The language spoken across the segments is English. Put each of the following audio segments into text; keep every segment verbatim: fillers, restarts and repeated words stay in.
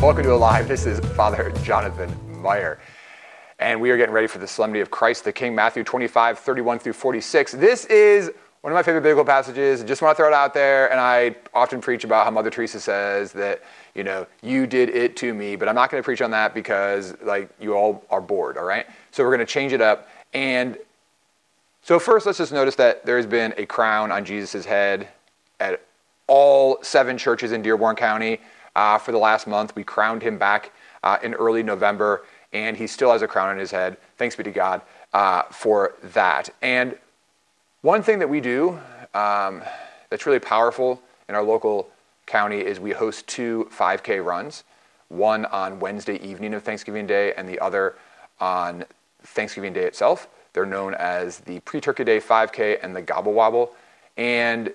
Welcome to Alive. This is Father Jonathan Meyer. And we are getting ready for the Solemnity of Christ the King, Matthew twenty-five, thirty-one through forty-six. This is one of my favorite biblical passages. Just want to throw it out there. And I often preach about how Mother Teresa says that, you know, you did it to me. But I'm not going to preach on that because, like, you all are bored, all right? So we're going to change it up. And so first, let's just notice that there has been a crown on Jesus' head at all seven churches in Dearborn County uh, for the last month. We crowned him back uh, in early November, and he still has a crown on his head. Thanks be to God uh, for that. And one thing that we do um, that's really powerful in our local county is we host two five K runs, one on Wednesday evening of Thanksgiving Day and the other on Thanksgiving Day itself. They're known as the Pre-Turkey Day five K and the Gobble Wobble. And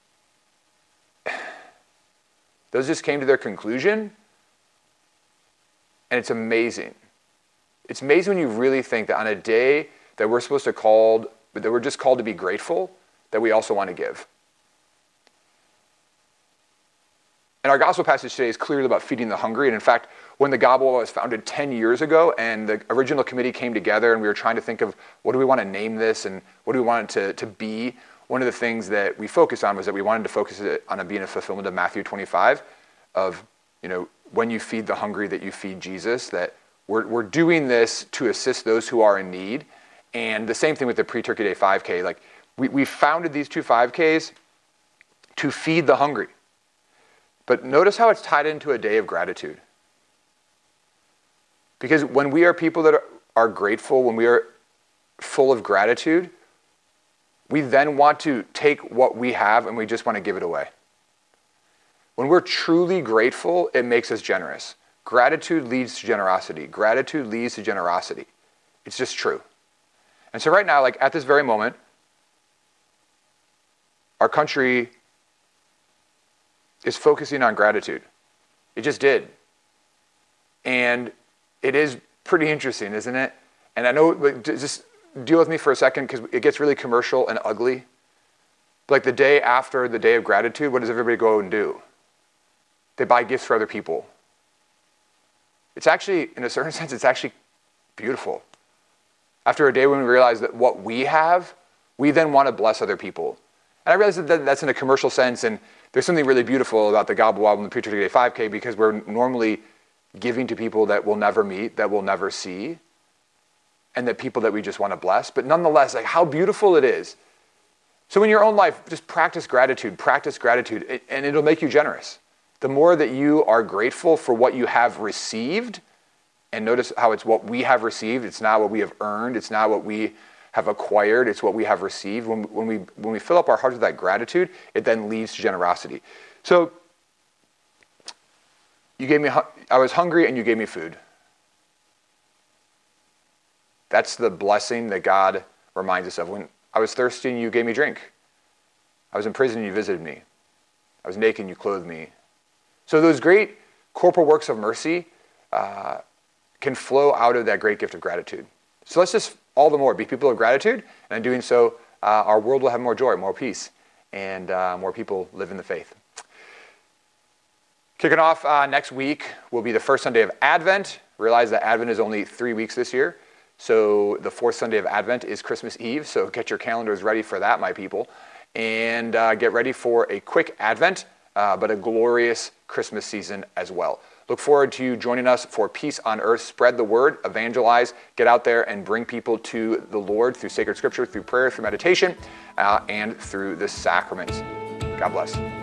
those just came to their conclusion, and it's amazing. It's amazing when you really think that on a day that we're supposed to called, that we're just called to be grateful, that we also want to give. And our gospel passage today is clearly about feeding the hungry. And in fact, when the Gobble Wobble was founded ten years ago, and the original committee came together, and we were trying to think of what do we want to name this, and what do we want it to, to be, one of the things that we focused on was that we wanted to focus it on being a fulfillment of Matthew twenty-five, of, you know, when you feed the hungry, that you feed Jesus, that we're, we're doing this to assist those who are in need. And the same thing with the Pre-Turkey Day five K. Like, we, we founded these two five Ks to feed the hungry. But notice how it's tied into a day of gratitude. Because when we are people that are, are grateful, when we are full of gratitude, we then want to take what we have and we just want to give it away. When we're truly grateful, it makes us generous. Gratitude leads to generosity. Gratitude leads to generosity. It's just true. And so right now, like at this very moment, our country is focusing on gratitude. It just did. And it is pretty interesting, isn't it? And I know, like, just deal with me for a second because it gets really commercial and ugly. Like the day after the Day of Gratitude, what does everybody go and do? They buy gifts for other people. It's actually, in a certain sense, it's actually beautiful. After a day when we realize that what we have, we then want to bless other people. And I realize that that's in a commercial sense, and there's something really beautiful about the Gobble Wobble and the Pre-Turkey Day five K because we're normally giving to people that we'll never meet, that we'll never see, and that people that we just want to bless. But nonetheless, like how beautiful it is. So in your own life, just practice gratitude, practice gratitude, and it'll make you generous. The more that you are grateful for what you have received, and notice how it's what we have received, it's not what we have earned, it's not what we have acquired, it's what we have received. When, when we when we fill up our hearts with that gratitude, it then leads to generosity. So you gave me, I was hungry and you gave me food. That's the blessing that God reminds us of. When I was thirsty and you gave me drink. I was in prison and you visited me. I was naked and you clothed me. So those great corporal works of mercy uh, can flow out of that great gift of gratitude. So let's just all the more be people of gratitude, and in doing so, uh, our world will have more joy, more peace, and uh, more people live in the faith. Kicking off uh, next week will be the first Sunday of Advent. Realize that Advent is only three weeks this year. So the fourth Sunday of Advent is Christmas Eve. So get your calendars ready for that, my people. And uh, get ready for a quick Advent, uh, but a glorious Christmas season as well. Look forward to you joining us for Peace on Earth. Spread the word, evangelize, get out there and bring people to the Lord through sacred scripture, through prayer, through meditation, uh, and through the sacraments. God bless.